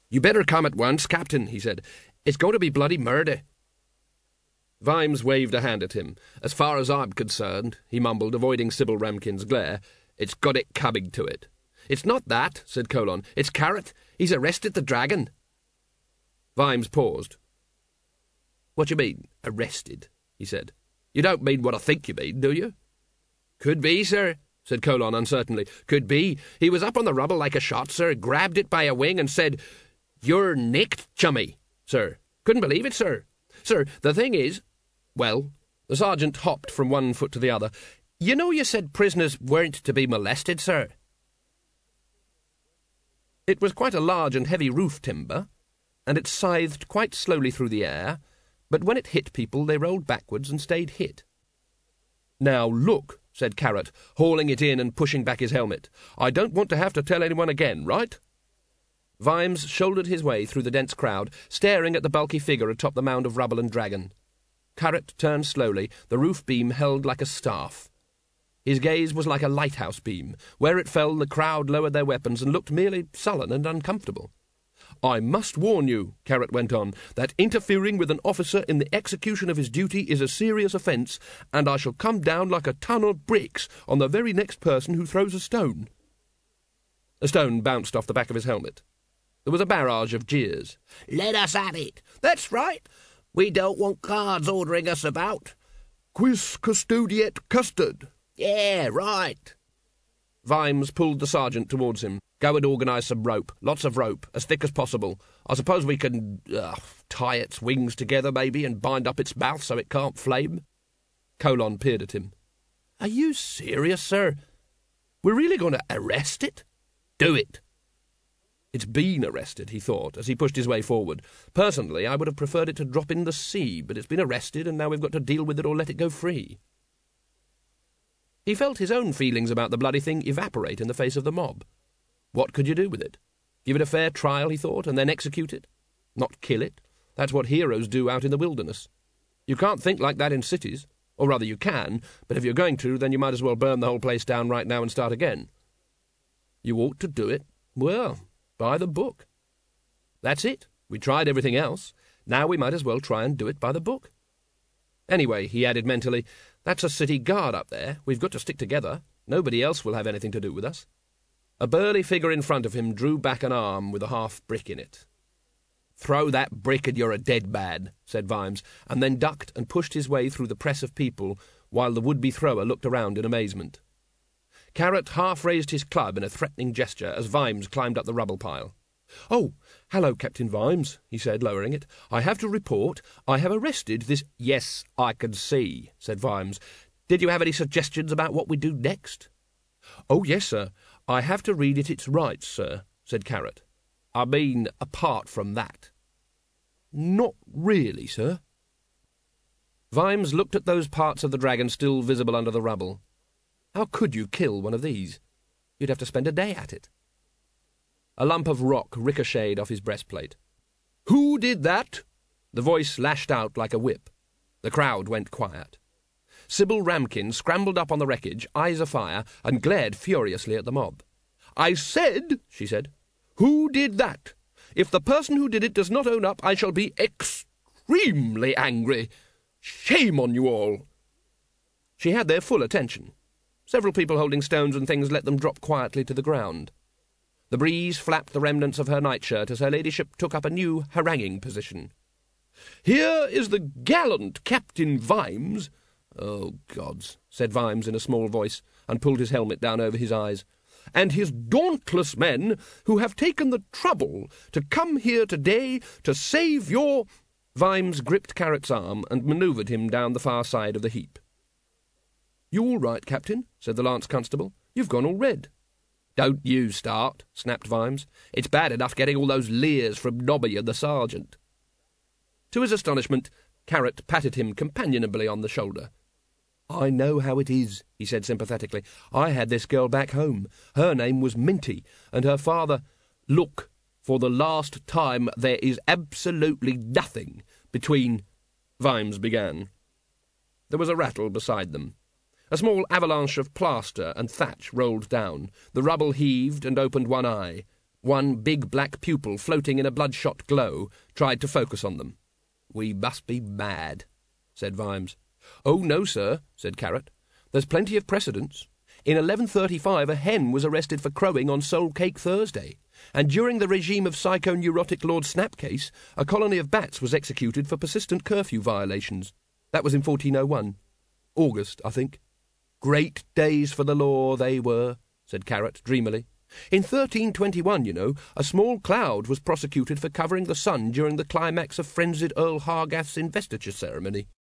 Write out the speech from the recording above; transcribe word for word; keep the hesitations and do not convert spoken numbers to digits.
"You better come at once, Captain," he said. "It's going to be bloody murder." Vimes waved a hand at him. "As far as I'm concerned," he mumbled, avoiding Sybil Ramkin's glare, "it's got it coming to it." "It's not that," said Colon. "It's Carrot. He's arrested the dragon." Vimes paused. "What you mean, arrested?" he said. "You don't mean what I think you mean, do you?" "Could be, sir," said Colon uncertainly. "Could be. He was up on the rubble like a shot, sir, grabbed it by a wing and said, 'You're nicked, chummy,' sir. Couldn't believe it, sir. Sir, the thing is—" "Well?" The sergeant hopped from one foot to the other. "You know you said prisoners weren't to be molested, sir." It was quite a large and heavy roof timber, and it scythed quite slowly through the air, but when it hit people they rolled backwards and stayed hit. "Now look," said Carrot, hauling it in and pushing back his helmet. "I don't want to have to tell anyone again, right?" Vimes shouldered his way through the dense crowd, staring at the bulky figure atop the mound of rubble and dragon. Carrot turned slowly, the roof beam held like a staff. His gaze was like a lighthouse beam. Where it fell, the crowd lowered their weapons and looked merely sullen and uncomfortable. "I must warn you," Carrot went on, "that interfering with an officer in the execution of his duty is a serious offence, and I shall come down like a ton of bricks on the very next person who throws a stone." A stone bounced off the back of his helmet. There was a barrage of jeers. "Let us at it. That's right. We don't want guards ordering us about." "Quis custodiet custard." "Yeah, right." Vimes pulled the sergeant towards him. "Go and organise some rope. Lots of rope, as thick as possible. I suppose we can uh, tie its wings together, maybe, and bind up its mouth so it can't flame." Colon peered at him. "Are you serious, sir? We're really going to arrest it?" "Do it." It's been arrested, he thought, as he pushed his way forward. Personally, I would have preferred it to drop in the sea, but it's been arrested, and now we've got to deal with it or let it go free. He felt his own feelings about the bloody thing evaporate in the face of the mob. What could you do with it? Give it a fair trial, he thought, and then execute it? Not kill it? That's what heroes do out in the wilderness. You can't think like that in cities. Or rather, you can, but if you're going to, then you might as well burn the whole place down right now and start again. You ought to do it, well, by the book. That's it. We tried everything else. Now we might as well try and do it by the book. Anyway, he added mentally, that's a city guard up there. We've got to stick together. Nobody else will have anything to do with us. A burly figure in front of him drew back an arm with a half-brick in it. "Throw that brick and you're a dead man," said Vimes, and then ducked and pushed his way through the press of people while the would-be thrower looked around in amazement. Carrot half-raised his club in a threatening gesture as Vimes climbed up the rubble pile. "Oh, hello, Captain Vimes," he said, lowering it. "I have to report. I have arrested this—" "Yes, I can see," said Vimes. "Did you have any suggestions about what we do next?" "Oh, yes, sir. I have to read it its rights, sir," said Carrot. "I mean, apart from that." "Not really, sir." Vimes looked at those parts of the dragon still visible under the rubble. How could you kill one of these? You'd have to spend a day at it. A lump of rock ricocheted off his breastplate. "Who did that?" The voice lashed out like a whip. The crowd went quiet. Sybil Ramkin scrambled up on the wreckage, eyes afire, and glared furiously at the mob. "I said," she said, "who did that? If the person who did it does not own up, I shall be extremely angry. Shame on you all." She had their full attention. Several people holding stones and things let them drop quietly to the ground. The breeze flapped the remnants of her nightshirt as her ladyship took up a new haranguing position. "Here is the gallant Captain Vimes—" "Oh, gods," said Vimes in a small voice, and pulled his helmet down over his eyes. "And his dauntless men who have taken the trouble to come here today to save your—" Vimes gripped Carrot's arm and manoeuvred him down the far side of the heap. "You all right, Captain?" said the Lance Constable. "You've gone all red." "Don't you start," snapped Vimes. "It's bad enough getting all those leers from Nobby and the sergeant." To his astonishment, Carrot patted him companionably on the shoulder. "I know how it is," he said sympathetically. "I had this girl back home. Her name was Minty, and her father—" "Look, for the last time, there is absolutely nothing between—" Vimes began. There was a rattle beside them. A small avalanche of plaster and thatch rolled down. The rubble heaved and opened one eye. One big black pupil floating in a bloodshot glow tried to focus on them. "We must be mad," said Vimes. "Oh, no, sir," said Carrot. "There's plenty of precedence. In eleven thirty-five a hen was arrested for crowing on Soul Cake Thursday, and during the regime of psychoneurotic Lord Snapcase, a colony of bats was executed for persistent curfew violations. That was in fourteen oh one. August, I think." "Great days for the law they were," said Carrot dreamily. "In thirteen twenty-one, you know, a small cloud was prosecuted for covering the sun during the climax of frenzied Earl Hargath's investiture ceremony.